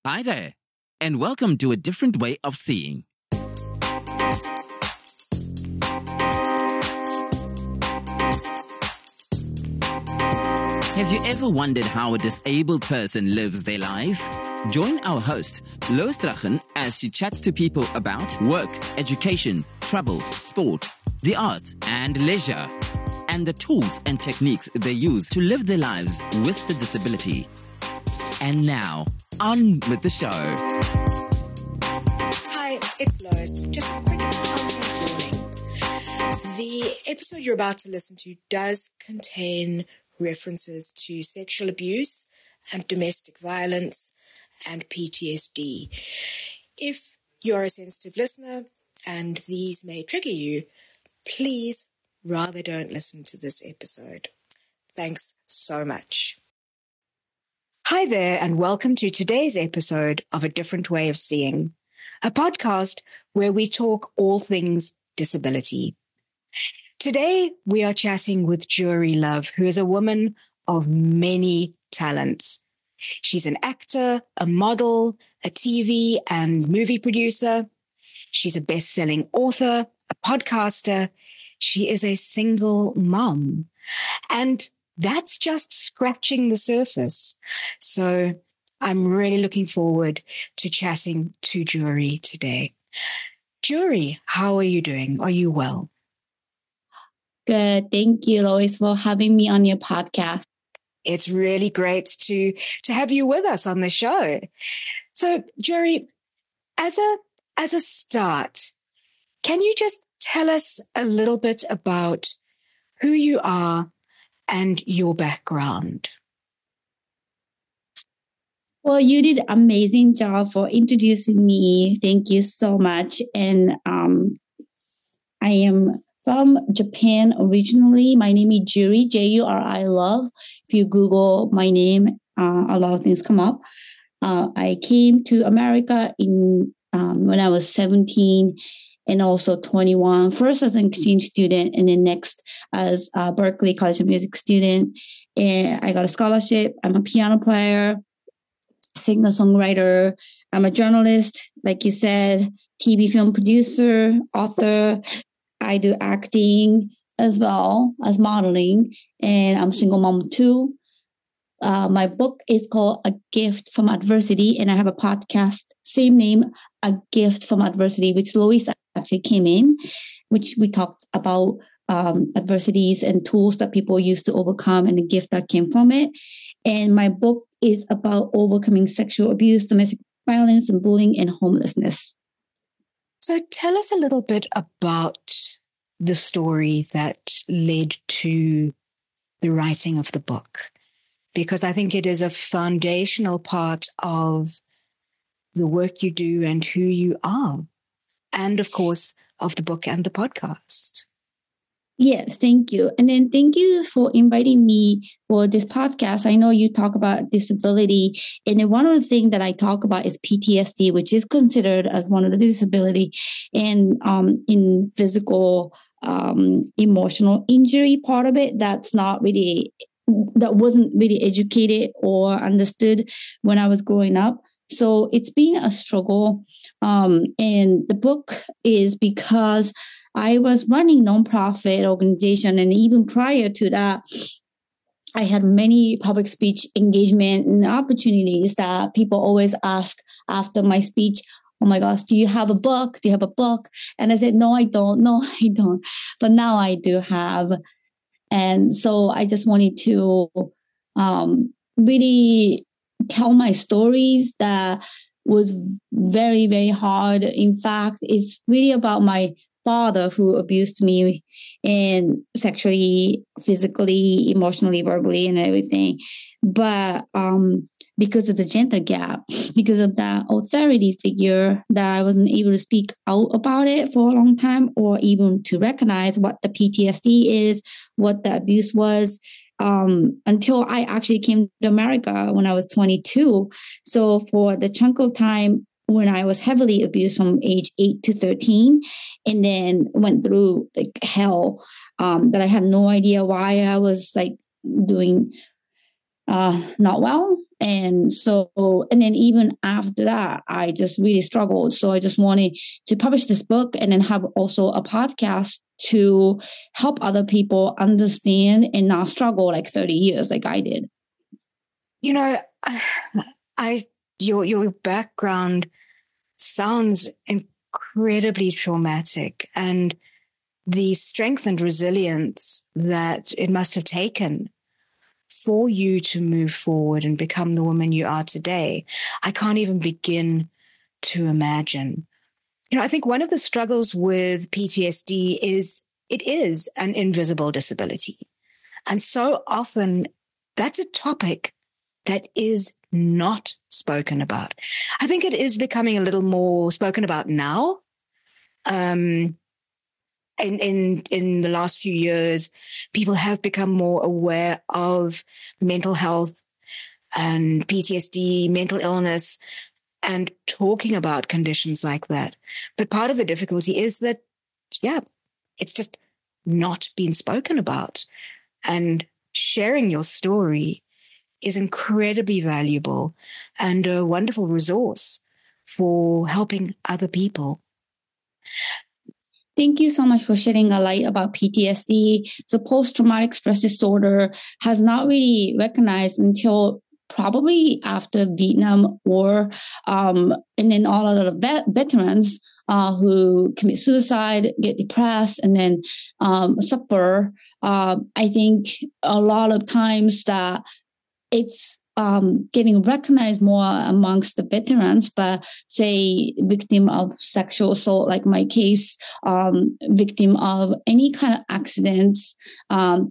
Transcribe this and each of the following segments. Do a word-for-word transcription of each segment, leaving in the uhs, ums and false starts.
Hi there, and welcome to A Different Way of Seeing. Have you ever wondered how a disabled person lives their life? Join our host, Lois Drachen, as she chats to people about work, education, travel, sport, the arts, and leisure, and the tools and techniques they use to live their lives with the disability. And now, on with the show. Hi, it's Lois. Just a quick content warning. The episode you're about to listen to does contain references to sexual abuse and domestic violence and P T S D. If you're a sensitive listener and these may trigger you, please rather don't listen to this episode. Thanks so much. Hi there, and welcome to today's episode of A Different Way of Seeing, a podcast where we talk all things disability. Today, we are chatting with Jury Love, who is a woman of many talents. She's an actor, a model, a T V and movie producer. She's a best-selling author, a podcaster. She is a single mom. And that's just scratching the surface. So I'm really looking forward to chatting to Jury today. Jury, how are you doing? Are you well? Good. Thank you, Lois, for having me on your podcast. It's really great to, to have you with us on the show. So, Jury, as a, as a start, can you just tell us a little bit about who you are and your background? Well, you did an amazing job for introducing me. Thank you so much. And um, I am from Japan originally. My name is Jury, J U R I Love. If you Google my name, uh, a lot of things come up. Uh, I came to America in um, when I was seventeen and also twenty-one. First as an exchange student, and then next as a Berklee College of Music student. And I got a scholarship. I'm a piano player, singer-songwriter. I'm a journalist, like you said, T V film producer, author. I do acting as well as modeling, and I'm a single mom too. Uh, my book is called A Gift from Adversity, and I have a podcast, same name, A Gift from Adversity, which Lois actually came in, which we talked about um, adversities and tools that people use to overcome and the gift that came from it. And my book is about overcoming sexual abuse, domestic violence, and bullying and homelessness. So tell us a little bit about the story that led to the writing of the book, because I think it is a foundational part of the work you do and who you are, and of course, of the book and the podcast. Yes, thank you. And then thank you for inviting me for this podcast. I know you talk about disability. And then one of the things that I talk about is P T S D, which is considered as one of the disability and um, in physical, um, emotional injury part of it. That's not really, that wasn't really educated or understood when I was growing up. So it's been a struggle. Um, and the book is because I was running nonprofit organization, and even prior to that, I had many public speech engagement and opportunities that people always ask after my speech, oh my gosh, do you have a book? Do you have a book? And I said, no, I don't. No, I don't. But now I do have. And so I just wanted to um, really tell my stories that was very, very hard. In fact, it's really about my father who abused me and sexually, physically, emotionally, verbally, and everything. But um, because of the gender gap, because of that authority figure, that I wasn't able to speak out about it for a long time, or even to recognize what the P T S D is, what the abuse was, um, until I actually came to America when I was twenty-two. So for the chunk of time when I was heavily abused from age eight to thirteen, and then went through like hell, um, that I had no idea why I was like doing uh, not well. And so, and then even after that, I just really struggled. So I just wanted to publish this book and then have also a podcast to help other people understand and not struggle like thirty years like I did. You know, I, I your your background sounds incredibly traumatic, and the strength and resilience that it must have taken for you to move forward and become the woman you are today, I can't even begin to imagine. You know, I think one of the struggles with P T S D is it is an invisible disability. And so often that's a topic that is not spoken about. I think it is becoming a little more spoken about now. Um, in, in, in the last few years, people have become more aware of mental health and P T S D, mental illness, and talking about conditions like that. But part of the difficulty is that, yeah, it's just not been spoken about. And sharing your story is incredibly valuable and a wonderful resource for helping other people. Thank you so much for shedding a light about P T S D. So post-traumatic stress disorder has not really recognized until probably after Vietnam War, um, and then all of the vet- veterans uh, who commit suicide, get depressed, and then um, suffer. Uh, I think a lot of times that it's um, getting recognized more amongst the veterans, but say victim of sexual assault, like my case, um, victim of any kind of accidents. Um,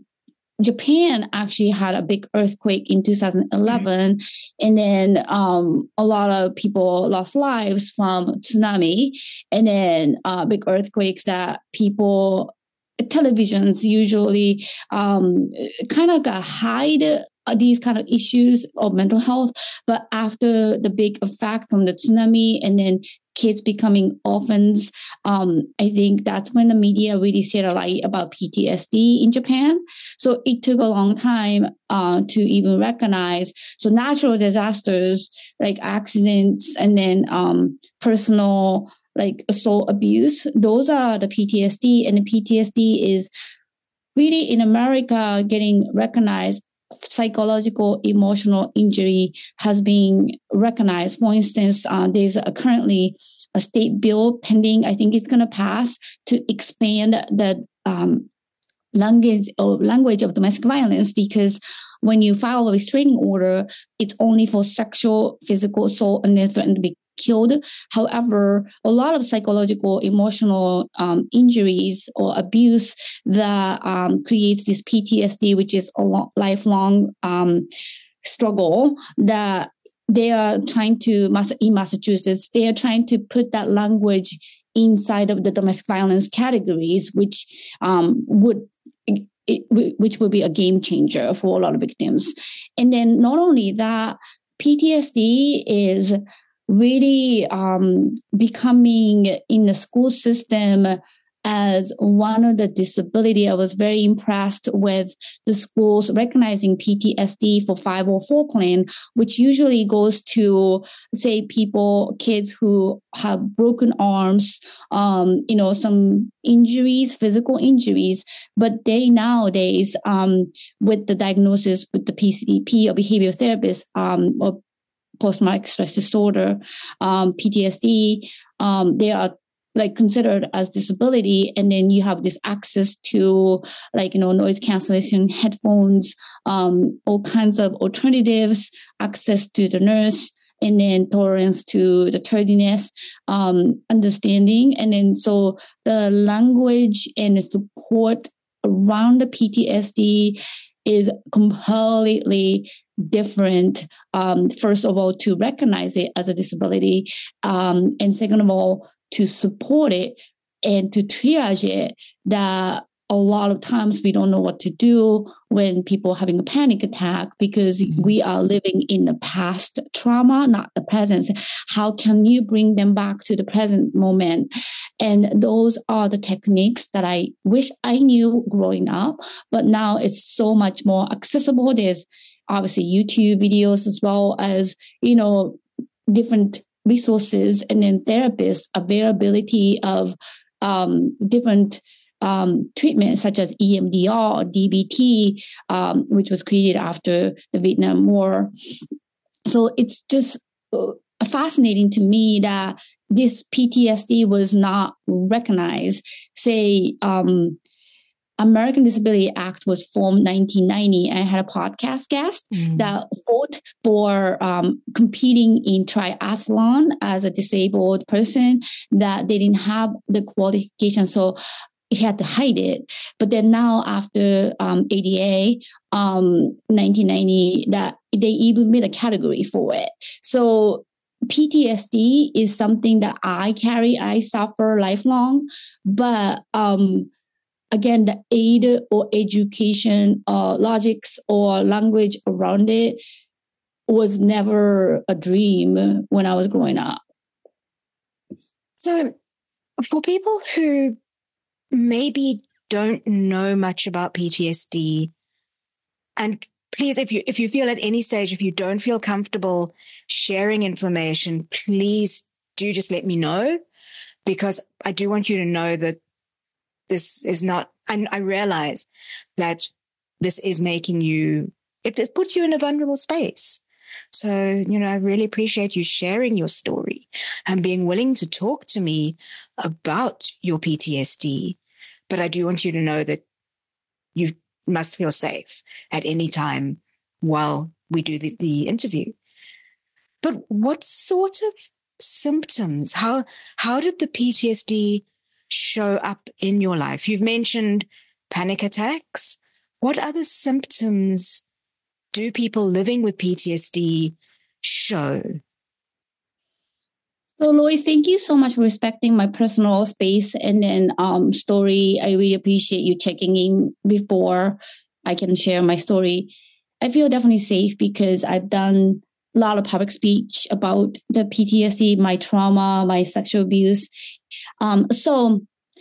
Japan actually had a big earthquake in two thousand eleven, mm-hmm. and then um, a lot of people lost lives from tsunami, and then uh, big earthquakes that people, televisions usually um, kind of got hide these kind of issues of mental health. But after the big effect from the tsunami and then kids becoming orphans, um, I think that's when the media really shed a light about P T S D in Japan. So it took a long time uh, to even recognize. So natural disasters like accidents and then um, personal like assault abuse, those are the P T S D. And the P T S D is really in America getting recognized. Psychological emotional injury has been recognized. For instance, uh, there's a, currently a state bill pending. I think it's going to pass to expand the um, language or language of domestic violence, because when you file a restraining order, it's only for sexual, physical assault, and then threatened to be killed. However, a lot of psychological, emotional um, injuries or abuse that um, creates this P T S D, which is a lo- lifelong um, struggle that they are trying to, in Massachusetts, they are trying to put that language inside of the domestic violence categories, which um, would it, which would be a game changer for a lot of victims. And then not only that, P T S D is really um, becoming in the school system as one of the disability. I was very impressed with the schools recognizing P T S D for five oh four plan, which usually goes to, say, people, kids who have broken arms, um, you know, some injuries, physical injuries, but they nowadays, um, with the diagnosis with the P C D P or behavioral therapist, um, or post-traumatic stress disorder, um, P T S D, um, they are like considered as disability. And then you have this access to like, you know, noise cancellation headphones, um, all kinds of alternatives, access to the nurse, and then tolerance to the tardiness, um, understanding. And then so the language and the support around the P T S D is completely different. Um, first of all, to recognize it as a disability. Um, and second of all, to support it and to triage it, that a lot of times we don't know what to do when people are having a panic attack because mm-hmm. we are living in the past trauma, not the present. How can you bring them back to the present moment? And those are the techniques that I wish I knew growing up, but now it's so much more accessible. There's obviously YouTube videos as well as, you know, different resources and then therapists, availability of um, different um, treatments such as E M D R, D B T, um, which was created after the Vietnam War. So it's just uh, fascinating to me that this P T S D was not recognized. Say, um, American Disability Act was formed nineteen ninety. I had a podcast guest mm. that fought for um, competing in triathlon as a disabled person, that they didn't have the qualification. So he had to hide it. But then now after um, A D A, um, nineteen ninety, that they even made a category for it. So P T S D is something that I carry, I suffer lifelong, but um, again, the aid or education, uh, logics or language around it was never a dream when I was growing up. So for people who maybe don't know much about P T S D, and please, if you if you feel at any stage, if you don't feel comfortable sharing information, please do just let me know, because I do want you to know that this is not, and I realize that this is making you, it, it puts you in a vulnerable space. So, you know, I really appreciate you sharing your story and being willing to talk to me about your P T S D. But I do want you to know that you must feel safe at any time while we do the, the interview. But what sort of symptoms, how, how did the P T S D show up in your life? You've mentioned panic attacks. What other symptoms do people living with P T S D show? So, Lois, thank you so much for respecting my personal space and then um, story. I really appreciate you checking in before I can share my story. I feel definitely safe because I've done a lot of public speech about the P T S D, my trauma, my sexual abuse. Um, so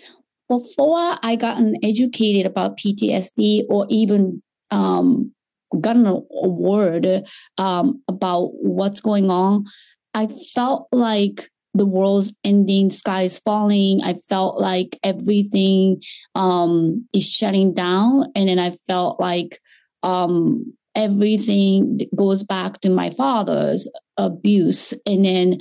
before I gotten educated about P T S D or even um, gotten a word um, about what's going on, I felt like the world's ending, sky is falling. I felt like everything um, is shutting down. And then I felt like um, everything goes back to my father's abuse. And then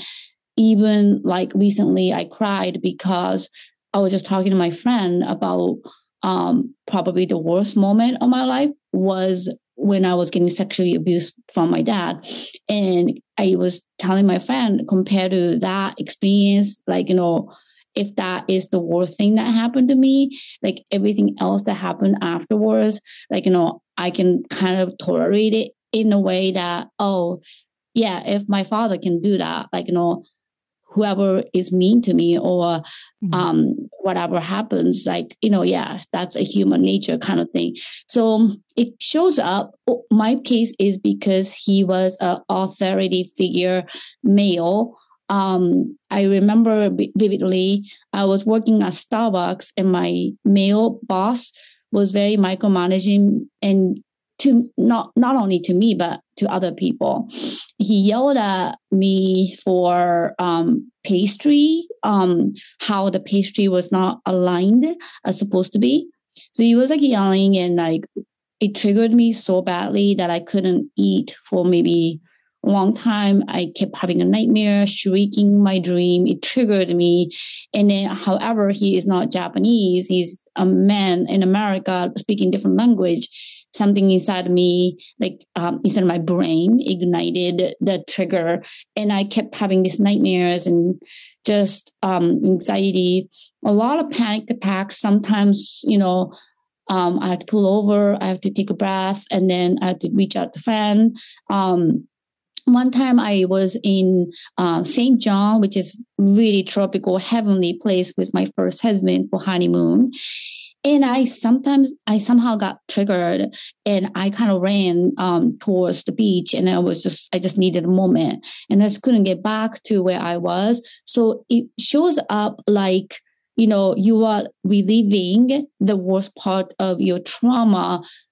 even like recently I cried because I was just talking to my friend about um, probably the worst moment of my life was when I was getting sexually abused from my dad. And I was telling my friend, compared to that experience, like, you know, if that is the worst thing that happened to me, like everything else that happened afterwards, like, you know, I can kind of tolerate it in a way that, oh, yeah, if my father can do that, like, you know, whoever is mean to me or mm-hmm. um, whatever happens, like, you know, yeah, that's a human nature kind of thing. So it shows up. My case is because he was an authority figure, male. Um, I remember vividly, I was working at Starbucks and my male boss was very micromanaging and to not not only to me, but to other people. He yelled at me for um, pastry, um, how the pastry was not aligned as supposed to be. So he was like yelling and like it triggered me so badly that I couldn't eat for maybe a long time. I kept having a nightmare, shrieking my dream. It triggered me. And then, however, he is not Japanese. He's a man in America speaking different language. Something inside me, like um, inside my brain, ignited the trigger. And I kept having these nightmares and just um, anxiety, a lot of panic attacks. Sometimes, you know, um, I have to pull over, I have to take a breath, and then I have to reach out to a friend. Um, one time I was in uh, Saint John, which is really tropical, heavenly place with my first husband for honeymoon. And I sometimes, I somehow got triggered and I kind of ran um, towards the beach and I was just, I just needed a moment and I just couldn't get back to where I was. So it shows up like, you know, you are reliving the worst part of your trauma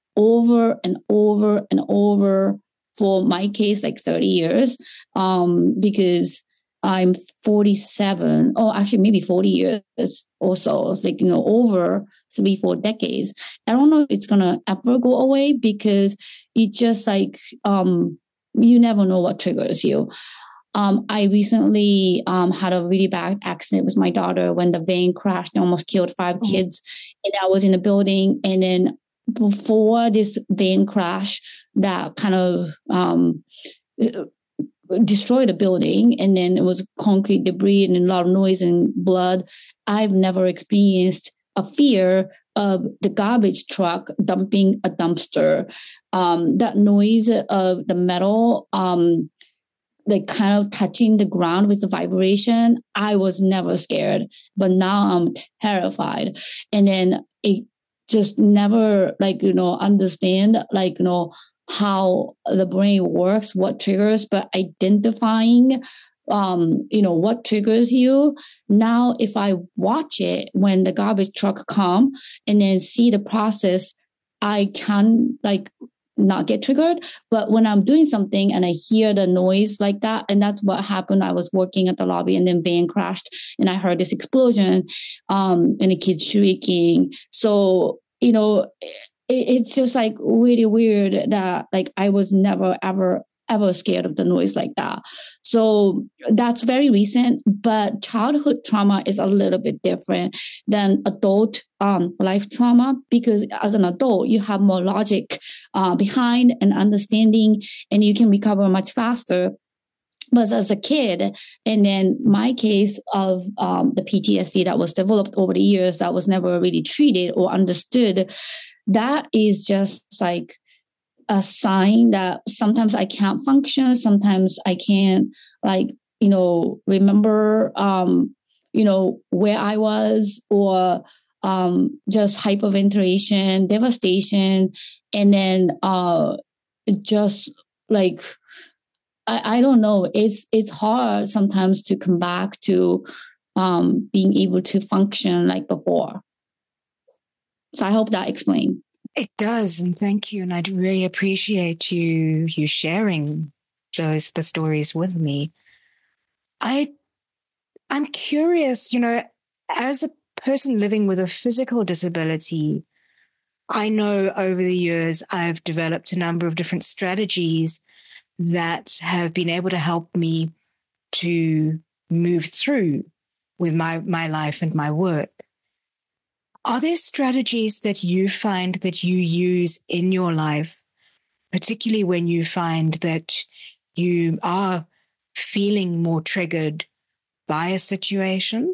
over and over and over for my case, like thirty years, um, because I'm forty-seven, or actually maybe forty years or so. It's like, you know, over three, four decades. I don't know if it's going to ever go away because it just like, um, you never know what triggers you. Um, I recently um, had a really bad accident with my daughter when the van crashed and almost killed five mm-hmm. kids. And I was in the building. And then before this van crash that kind of um, destroyed the building, and then it was concrete debris and a lot of noise and blood, I've never experienced a fear of the garbage truck dumping a dumpster. Um, that noise of the metal, um, like kind of touching the ground with the vibration, I was never scared, but now I'm terrified. And then it just never like, you know, understand like, you know, how the brain works, what triggers, but identifying, um, you know, what triggers you. Now, if I watch it when the garbage truck come and then see the process, I can like not get triggered. But when I'm doing something and I hear the noise like that, and that's what happened. I was working at the lobby and then van crashed and I heard this explosion, um, and the kids shrieking. So, you know, it, it's just like really weird that like I was never, ever, ever scared of the noise like that. So that's very recent, but childhood trauma is a little bit different than adult um, life trauma, because as an adult, you have more logic uh, behind and understanding, and you can recover much faster. But as a kid, and then my case of um, the P T S D that was developed over the years that was never really treated or understood, that is just like a sign that sometimes I can't function. Sometimes I can't like, you know, remember, um, you know, where I was, or um, just hyperventilation, devastation. And then uh, just like, I, I don't know, it's, it's hard sometimes to come back to um, being able to function like before. So I hope that explained. It does, and thank you. And I'd really appreciate you you sharing those the stories with me. I I'm curious, you know, as a person living with a physical disability, I know over the years I've developed a number of different strategies that have been able to help me to move through with my, my life and my work. Are there strategies that you find that you use in your life, particularly when you find that you are feeling more triggered by a situation?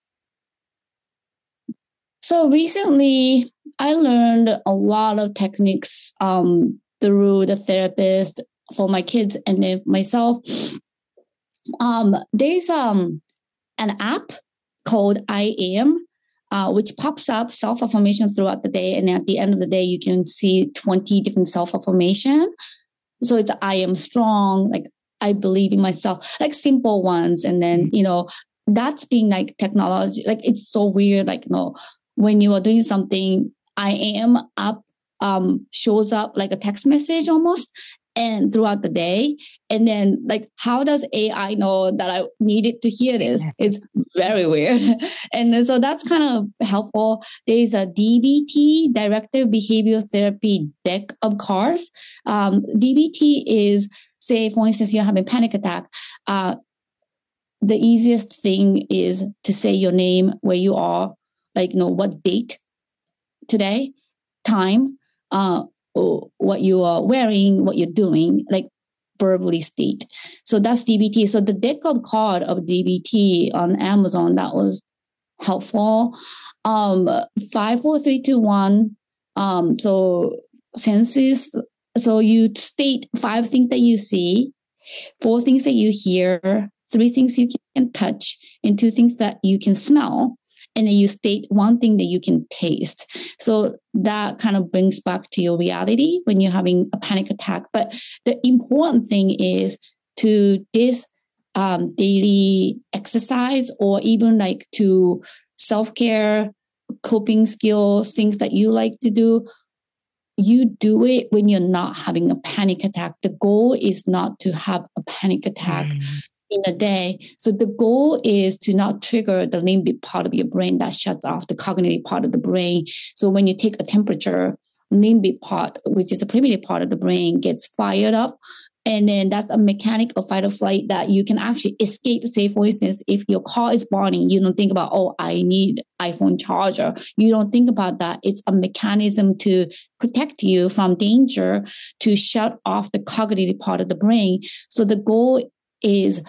So recently, I learned a lot of techniques um, through the therapist for my kids and then myself. Um, there's um, an app called I Am, Uh, which pops up self-affirmation throughout the day. And at the end of the day, you can see twenty different self-affirmation. So it's, I am strong, like I believe in myself, like simple ones. And then, you know, that's being like technology, like it's so weird. Like, you know, when you are doing something, I am up, um, shows up like a text message almost. And throughout the day. And then like, how does A I know that I needed to hear this? It's very weird. And so that's kind of helpful. There's a D B T, Directive Behavioral Therapy deck of cards. Um, D B T is, say, for instance, you're having a panic attack. Uh, the easiest thing is to say your name, where you are, like, you know, what date today, time, uh, what you are wearing, what you're doing, like verbally state. So that's D B T. So the deck of card of D B T on Amazon, that was helpful. Um, five, four, three, two, one. Um, so senses. So you state five things that you see, four things that you hear, three things you can touch, and two things that you can smell. And then you state one thing that you can taste. So that kind of brings back to your reality when you're having a panic attack. But the important thing is to this um, daily exercise, or even like to self-care, coping skills, things that you like to do. you do it when you're not having a panic attack. The goal is not to have a panic attack mm. in a day. So the goal is to not trigger the limbic part of your brain that shuts off the cognitive part of the brain. So when you take a temperature, limbic part, which is the primitive part of the brain, gets fired up. And then that's a mechanic of fight or flight that you can actually escape. Say, for instance, if your car is burning, you don't think about, oh, I need iPhone charger. You don't think about that. It's a mechanism to protect you from danger, to shut off the cognitive part of the brain. So the goal is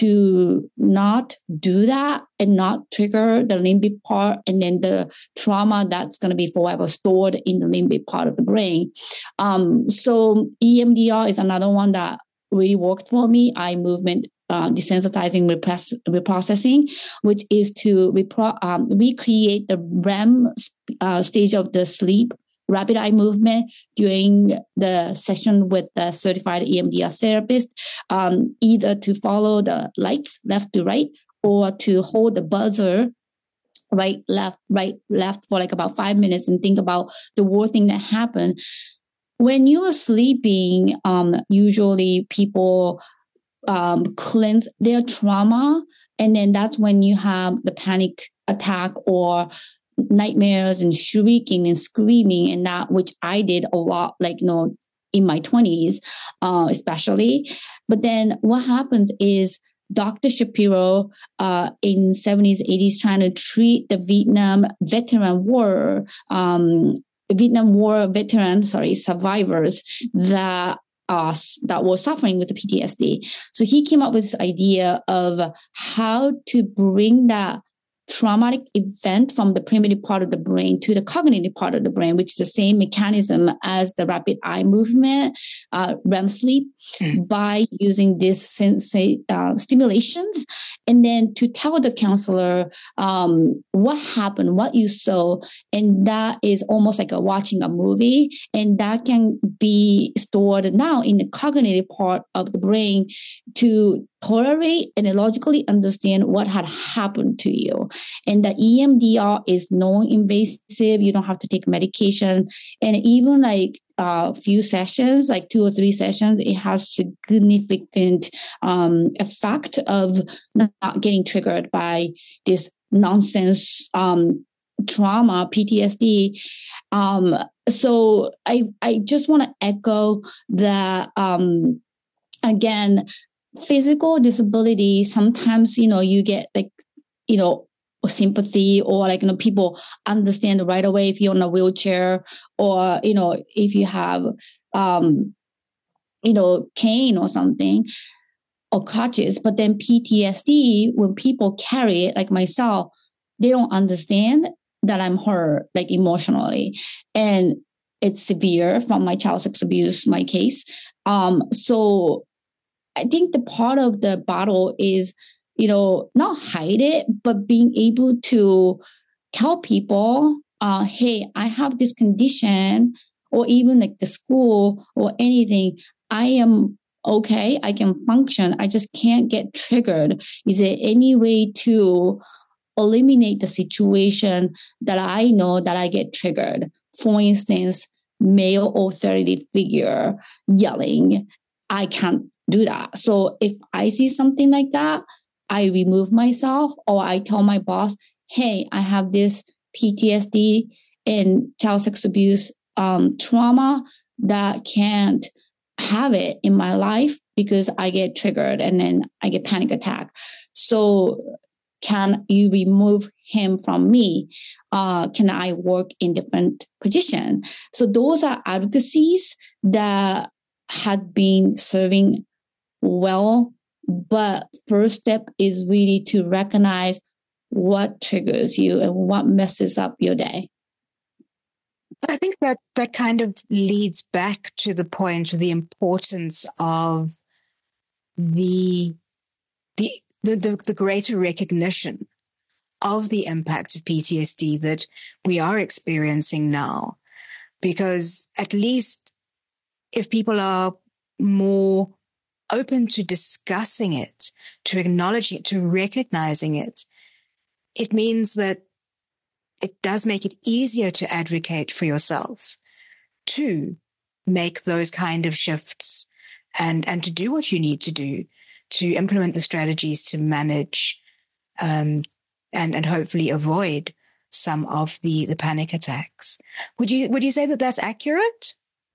to not do that and not trigger the limbic part, and then the trauma that's going to be forever stored in the limbic part of the brain. Um, so E M D R is another one that really worked for me. Eye movement uh, desensitizing repress- reprocessing, which is to repro- um, recreate the R E M uh, stage of the sleep, rapid eye movement during the session with the certified E M D R therapist, um, either to follow the lights left to right or to hold the buzzer right, left, right, left for like about five minutes and think about the worst thing that happened. When you are sleeping, um, usually people um, cleanse their trauma, and then that's when you have the panic attack or nightmares and shrieking and screaming, and that, which I did a lot, like, you know, in my twenties, uh, especially. But then what happens is Doctor Shapiro uh, in seventies, eighties, trying to treat the Vietnam veteran war, um, Vietnam War veteran, sorry, survivors that uh, that were suffering with the P T S D. So he came up with this idea of how to bring that traumatic event from the primitive part of the brain to the cognitive part of the brain, which is the same mechanism as the rapid eye movement, uh, R E M sleep, mm. by using these sensa- uh, stimulations, and then to tell the counselor um, what happened, what you saw, and that is almost like a watching a movie, and that can be stored now in the cognitive part of the brain to tolerate and logically understand what had happened to you. And the E M D R is non-invasive. You don't have to take medication. And even like a uh, few sessions, like two or three sessions, it has significant um, effect of not getting triggered by this nonsense um, trauma, P T S D. Um, so I, I just want to echo that, um, again, physical disability, sometimes, you know, you get like, you know, sympathy, or like, you know, people understand right away if you're in a wheelchair, or, you know, if you have, um, you know, cane or something, or crutches. But then P T S D, when people carry it, like myself, they don't understand that I'm hurt, like emotionally. And it's severe from my child sex abuse, my case. Um, so I think the part of the battle is, you know, not hide it, but being able to tell people, uh, hey, I have this condition, or even like the school or anything, I am okay, I can function, I just can't get triggered. Is there any way to eliminate the situation that I know that I get triggered? For instance, male authority figure yelling, I can't do that. So if I see something like that, I remove myself, or I tell my boss, hey, I have this P T S D and child sex abuse um, trauma that can't have it in my life because I get triggered and then I get panic attack. So can you remove him from me? Uh, can I work in different position? So those are advocacies that had been serving well, but first step is really to recognize what triggers you and what messes up your day. So I think that that kind of leads back to the point of the importance of the the the, the, the greater recognition of the impact of P T S D that we are experiencing now. Because at least if people are more open to discussing it, to acknowledging it, to recognizing it, it means that it does make it easier to advocate for yourself, to make those kind of shifts and, and to do what you need to do to implement the strategies to manage um, and, and hopefully avoid some of the, the panic attacks. Would you, would you say that that's accurate?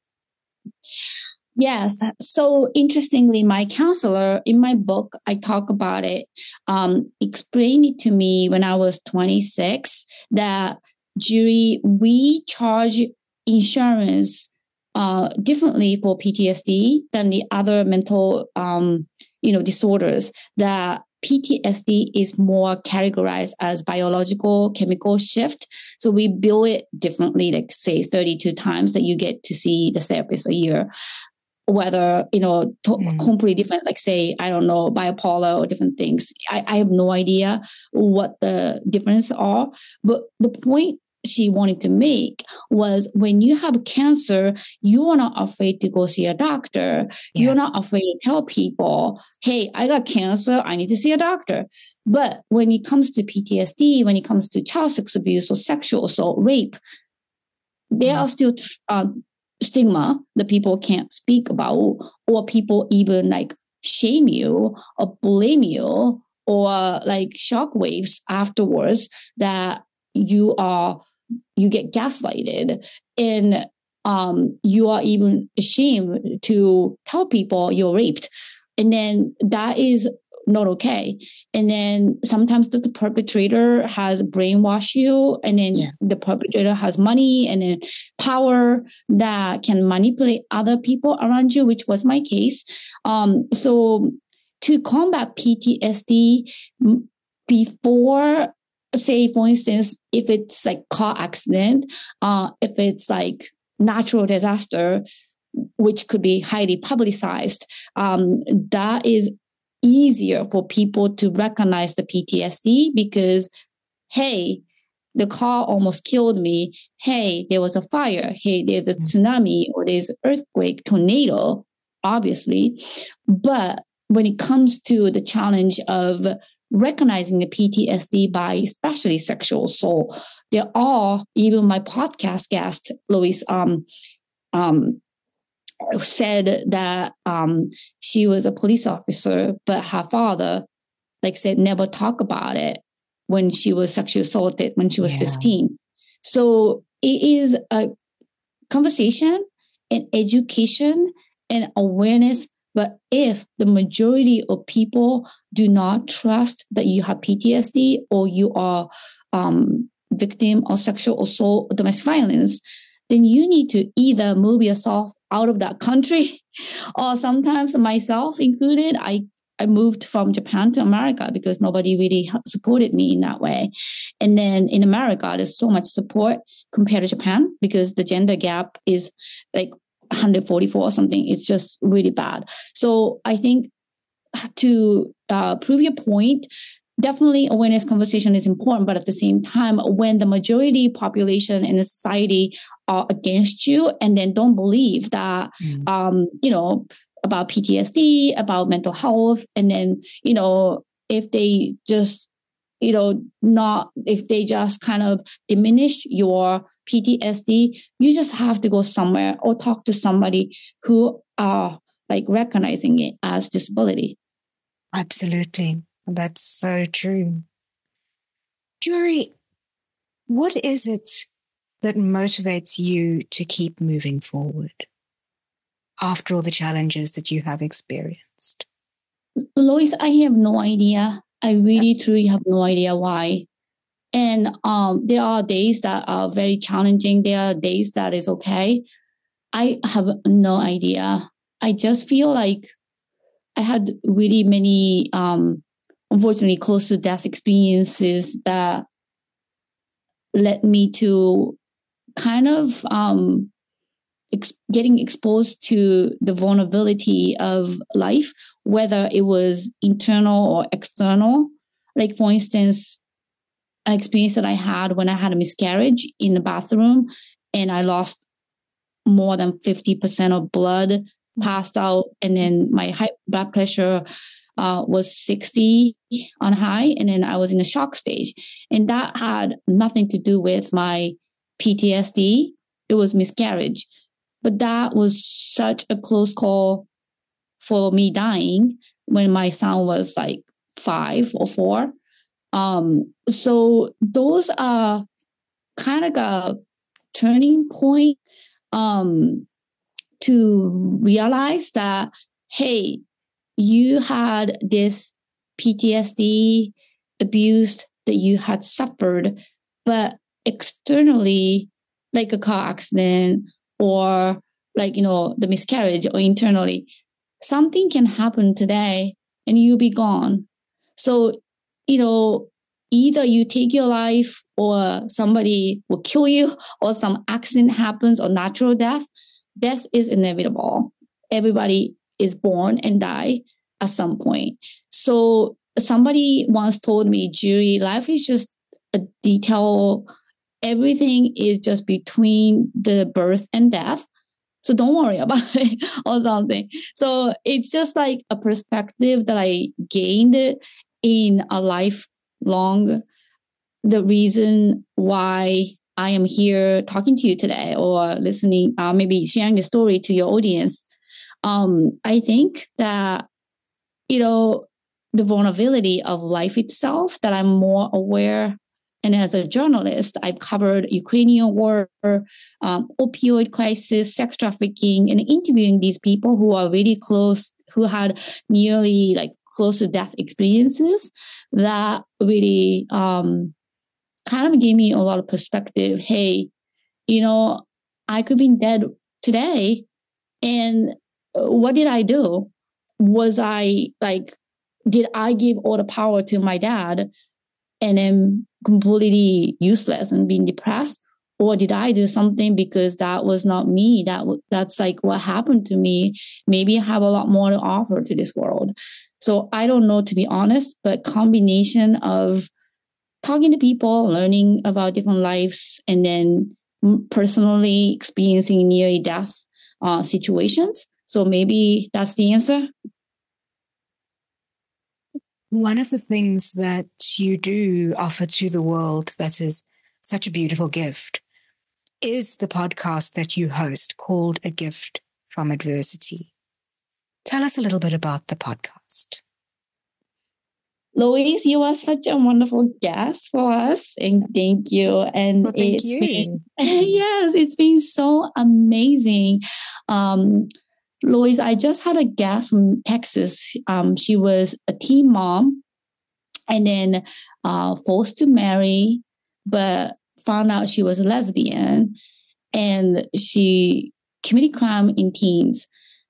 Yes. So interestingly, my counselor in my book, I talk about it, um, explained it to me when I was twenty-six that, Julie, we charge insurance uh, differently for P T S D than the other mental, um, you know, disorders. That P T S D is more categorized as biological chemical shift. So we bill it differently, like say thirty-two times that you get to see the therapist a year. Whether, you know, to- mm. completely different, like say, I don't know, bipolar or different things. I, I have no idea what the difference are. But the point she wanted to make was when you have cancer, you are not afraid to go see a doctor. Yeah. You're not afraid to tell people, hey, I got cancer. I need to see a doctor. But when it comes to P T S D, when it comes to child sex abuse or sexual assault, rape, there mm. are still um, stigma that people can't speak about, or people even like shame you or blame you, or like shockwaves afterwards that you are, you get gaslighted, and um, you are even ashamed to tell people you're raped. And then that is not okay. And then sometimes the, the perpetrator has brainwashed you, and then yeah. the perpetrator has money and then power that can manipulate other people around you, which was my case. Um, so to combat P T S D before, say, for instance, if it's like car accident, uh, if it's like natural disaster, which could be highly publicized, um, that is easier for people to recognize the P T S D because, hey, the car almost killed me. Hey, there was a fire. Hey, there's a tsunami or there's an earthquake, tornado, obviously. But when it comes to the challenge of recognizing the P T S D by especially sexual assault, there are, even my podcast guest, Louise, um, um, said that um, she was a police officer, but her father, like said, never talk about it when she was sexually assaulted when she was yeah. fifteen. So it is a conversation and education and awareness. But if the majority of people do not trust that you have P T S D or you are um, victim of sexual assault or domestic violence, then you need to either move yourself out of that country, or sometimes myself included, I, I moved from Japan to America because nobody really supported me in that way. And then in America, there's so much support compared to Japan because the gender gap is like one hundred forty-four or something. It's just really bad. So I think to uh, prove your point, definitely awareness conversation is important, but at the same time, when the majority population in the society are against you and then don't believe that, mm. um, you know, about P T S D, about mental health, and then, you know, if they just, you know, not, if they just kind of diminish your P T S D, you just have to go somewhere or talk to somebody who are like recognizing it as disability. Absolutely. That's so true. Jory, what is it that motivates you to keep moving forward after all the challenges that you have experienced? Lois, I have no idea. I really, truly have no idea why. And um, there are days that are very challenging. There are days that is okay. I have no idea. I just feel like I had really many um, unfortunately close to death experiences that led me to kind of um, ex- getting exposed to the vulnerability of life, whether it was internal or external. Like, for instance, an experience that I had when I had a miscarriage in the bathroom and I lost more than fifty percent of blood, passed out, and then my high blood pressure Uh, was sixty on high, and then I was in a shock stage. And that had nothing to do with my P T S D. It was miscarriage. But that was such a close call for me dying when my son was like five or four. Um, so those are kind of a turning point um, to realize that, hey, you had this P T S D abuse that you had suffered, but externally, like a car accident or like, you know, the miscarriage, or internally, something can happen today and you'll be gone. So, you know, either you take your life or somebody will kill you or some accident happens or natural death. Death is inevitable. Everybody is born and die at some point. So somebody once told me, Julie, life is just a detail. Everything is just between the birth and death. So don't worry about it or something. So it's just like a perspective that I gained in a lifelong, the reason why I am here talking to you today or listening, uh, maybe sharing the story to your audience. Um, I think that, you know, the vulnerability of life itself, that I'm more aware. And as a journalist, I've covered Ukrainian war, um, opioid crisis, sex trafficking, and interviewing these people who are really close, who had nearly like close to death experiences. That really um, kind of gave me a lot of perspective. Hey, you know, I could be dead today. And what did I do? Was I like, did I give all the power to my dad and then completely useless and being depressed? Or did I do something because that was not me? That that's like what happened to me. Maybe I have a lot more to offer to this world. So I don't know, to be honest, but combination of talking to people, learning about different lives, and then personally experiencing near death uh, situations. So maybe that's the answer. One of the things that you do offer to the world that is such a beautiful gift is the podcast that you host called A Gift from Adversity. Tell us a little bit about the podcast. Louise, you are such a wonderful guest for us, and thank you. And well, thank it's you. Been, yes, it's been so amazing. Um, Louise, I just had a guest from Texas. Um, she was a teen mom and then uh, forced to marry, but found out she was a lesbian, and she committed crime in teens,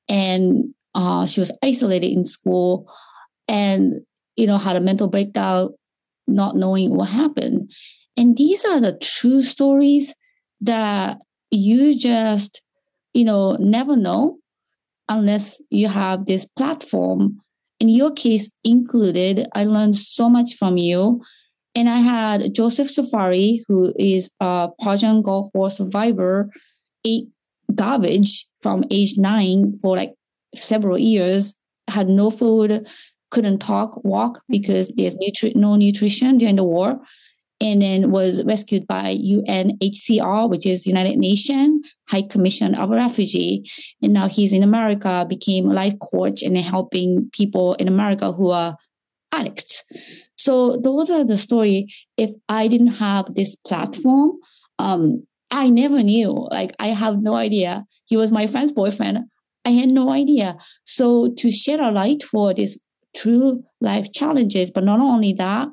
and uh, she was isolated in school and, you know, had a mental breakdown, not knowing what happened. And these are the true stories that you just, you know, never know unless you have this platform. In your case included, I learned so much from you. And I had Joseph Safari, who is a Persian Gulf War survivor, ate garbage from age nine for like several years, had no food, couldn't talk, walk because there's nutri- no nutrition during the war, and then was rescued by U N H C R, which is United Nations High Commission of Refugee. And now he's in America, became a life coach and helping people in America who are addicts. So those are the story. If I didn't have this platform, um, I never knew. Like, I have no idea. He was my friend's boyfriend. I had no idea. So to shed a light for this true life challenges, but not only that,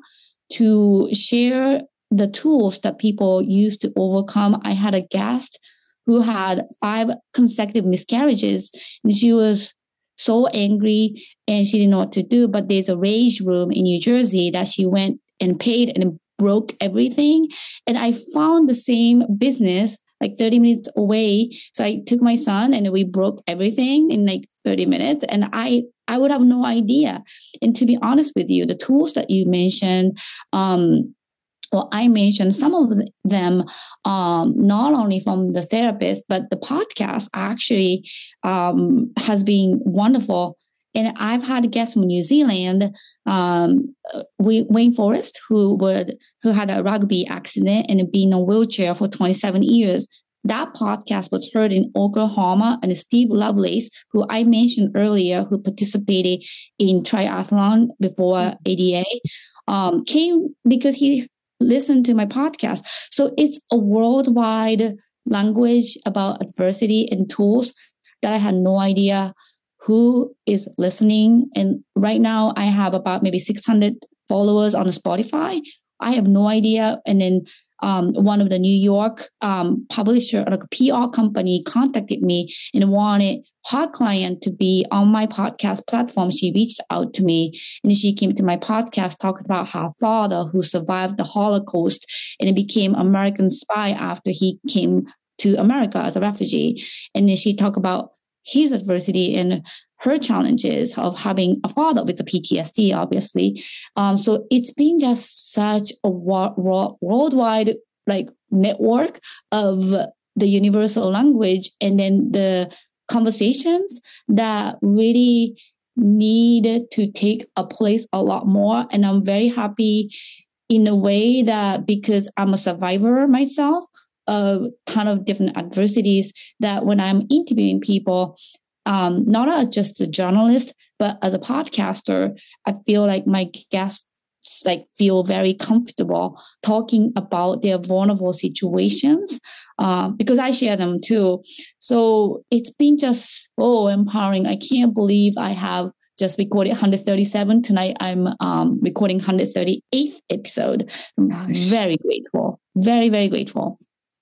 to share the tools that people use to overcome. I had a guest who had five consecutive miscarriages, and she was so angry and she didn't know what to do. But there's a rage room in New Jersey that she went and paid and broke everything. And I found the same business like thirty minutes away. So I took my son and we broke everything in like thirty minutes. And I, I would have no idea. And to be honest with you, the tools that you mentioned, um, well, I mentioned some of them, um, not only from the therapist, but the podcast actually um, has been wonderful. And I've had guests from New Zealand, um, Wayne Forrest, who would who had a rugby accident and been in a wheelchair for twenty-seven years, that podcast was heard in Oklahoma, and Steve Lovelace, who I mentioned earlier, who participated in triathlon before A D A, um, came because he listened to my podcast. So it's a worldwide language about adversity and tools that I had no idea who is listening. And right now I have about maybe six hundred followers on Spotify. I have no idea. And then um, one of the New York um, publisher, like a P R company, contacted me and wanted her client to be on my podcast platform. She reached out to me and she came to my podcast talking about her father who survived the Holocaust and became American spy after he came to America as a refugee. And then she talked about his adversity and her challenges of having a father with the P T S D, obviously. Um, so it's been just such a wo- wo- worldwide like network of the universal language, and then the conversations that really need to take a place a lot more. And I'm very happy in a way that because I'm a survivor myself, a ton of different adversities, that when I'm interviewing people, um, not as just a journalist, but as a podcaster, I feel like my guests like feel very comfortable talking about their vulnerable situations uh, because I share them too. So it's been just so empowering. I can't believe I have just recorded one hundred thirty-seven. Tonight I'm um, recording one hundred thirty-eighth episode. I'm Gosh. very grateful. Very, very grateful.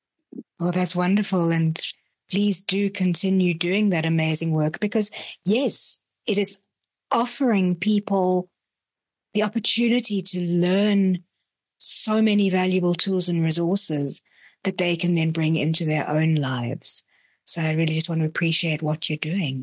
Well, that's wonderful. And please do continue doing that amazing work because, yes, it is offering people the opportunity to learn so many valuable tools and resources that they can then bring into their own lives. So I really just want to appreciate what you're doing.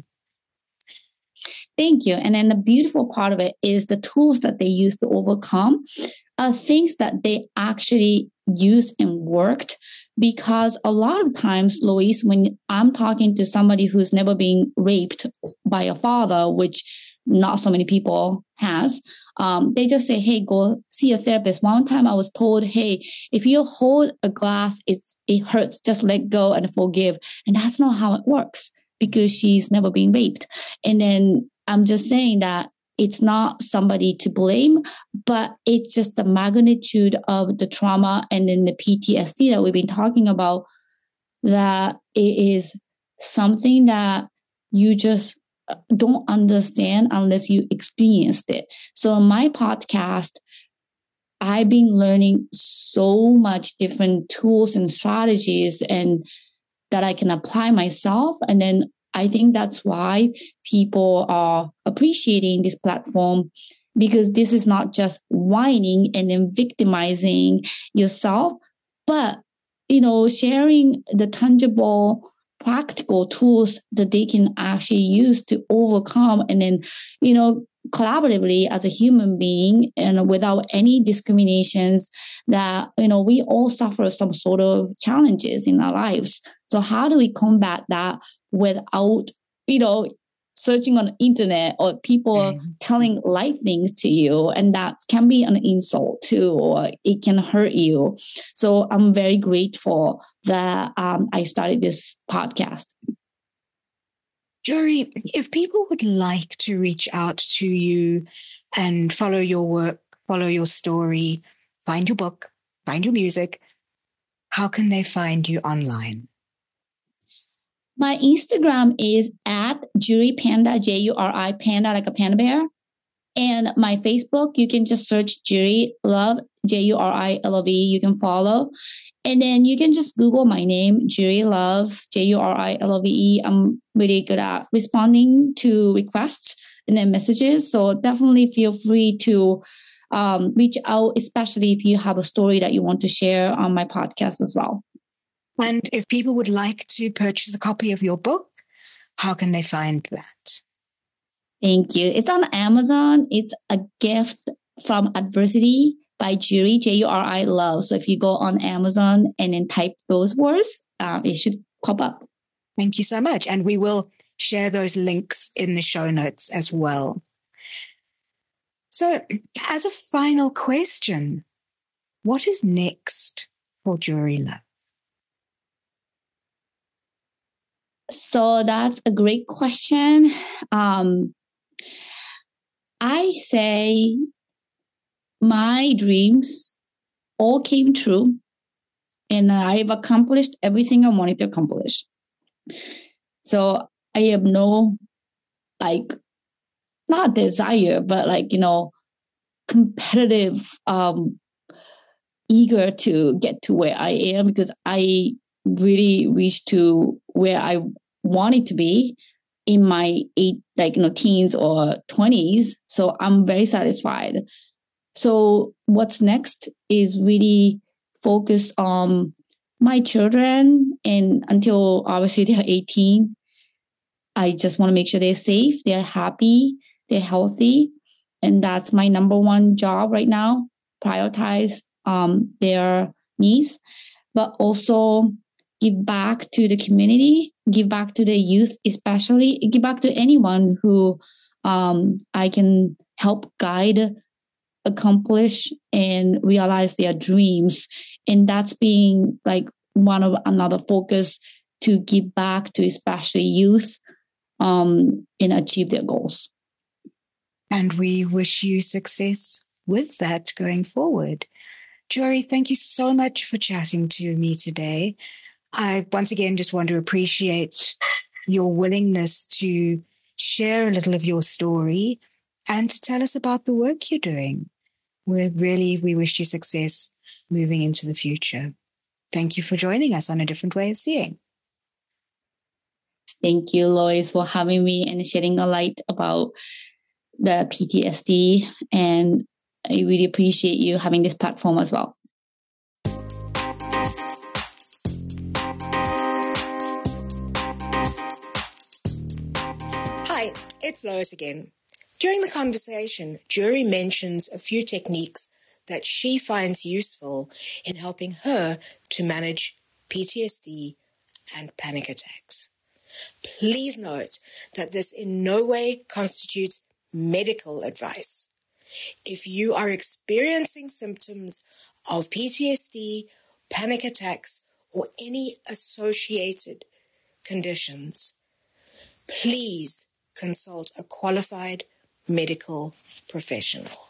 Thank you. And then the beautiful part of it is the tools that they use to overcome are things that they actually used and worked. Because a lot of times, Louise, when I'm talking to somebody who's never been raped by a father, which not so many people has, um, they just say, hey, go see a therapist. One time I was told, hey, if you hold a glass, it's it hurts, just let go and forgive. And that's not how it works because she's never been raped. And then I'm just saying that it's not somebody to blame, but it's just the magnitude of the trauma and then the P T S D that we've been talking about, that it is something that you just don't understand unless you experienced it. So in my podcast, I've been learning so much different tools and strategies and that I can apply myself. And then I think that's why people are appreciating this platform, because this is not just whining and then victimizing yourself, but, you know, sharing the tangible, practical tools that they can actually use to overcome and then, you know, collaboratively as a human being and without any discriminations, that, you know, we all suffer some sort of challenges in our lives. So how do we combat that without, you know, searching on the internet or people mm-hmm. telling light things to you? And that can be an insult too, or it can hurt you. So I'm very grateful that um, I started this podcast. Jory, if people would like to reach out to you and follow your work, follow your story, find your book, find your music, how can they find you online? My Instagram is at Juri Panda, J U R I, Panda like a panda bear. And my Facebook, you can just search Juri Love, J U R I L O V E. You can follow. And then you can just Google my name, Juri Love, J U R I L O V E. I'm really good at responding to requests and then messages. So definitely feel free to um, reach out, especially if you have a story that you want to share on my podcast as well. And if people would like to purchase a copy of your book, how can they find that? Thank you. It's on Amazon. It's A Gift from Adversity by Juri, J U R I Love. So if you go on Amazon and then type those words, um, it should pop up. Thank you so much. And we will share those links in the show notes as well. So as a final question, what is next for Juri Love? So that's a great question. Um, I say my dreams all came true, and I've accomplished everything I wanted to accomplish. So I have no, like, not desire, but like, you know, competitive, um, eager to get to where I am, because I really reached to where I wanted to be in my eight, like, you know, teens or twenties. So I'm very satisfied. So what's next is really focused on my children, and until obviously they're eighteen, I just want to make sure they're safe, they're happy, they're healthy. And that's my number one job right now, prioritize um, their needs, but also give back to the community, give back to the youth, especially give back to anyone who um, I can help guide, accomplish, and realize their dreams. And that's being like one of another focus, to give back to especially youth um, and achieve their goals. And we wish you success with that going forward. Jory, thank you so much for chatting to me today. I once again just want to appreciate your willingness to share a little of your story and to tell us about the work you're doing. We really, we wish you success moving into the future. Thank you for joining us on A Different Way of Seeing. Thank you, Lois, for having me and shedding a light about the P T S D. And I really appreciate you having this platform as well. Hi, it's Lois again. During the conversation, Jory mentions a few techniques that she finds useful in helping her to manage P T S D and panic attacks. Please note that this in no way constitutes medical advice. If you are experiencing symptoms of P T S D, panic attacks, or any associated conditions, please consult a qualified medical professional.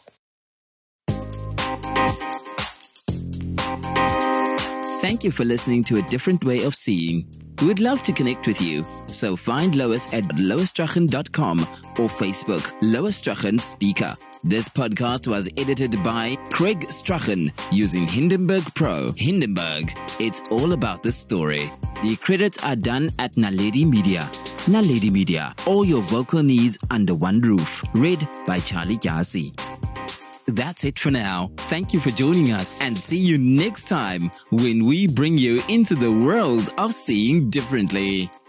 Thank you for listening to A Different Way of Seeing. We would love to connect with you, so find Lois at lois strachan dot com or Facebook, Lois Strachan Speaker. This podcast was edited by Craig Strachan using Hindenburg Pro. Hindenburg, it's all about the story. The credits are done at Naledi Media. Naledi Media, all your vocal needs under one roof. Read by Charlie Yasi. That's it for now. Thank you for joining us, and see you next time when we bring you into the world of seeing differently.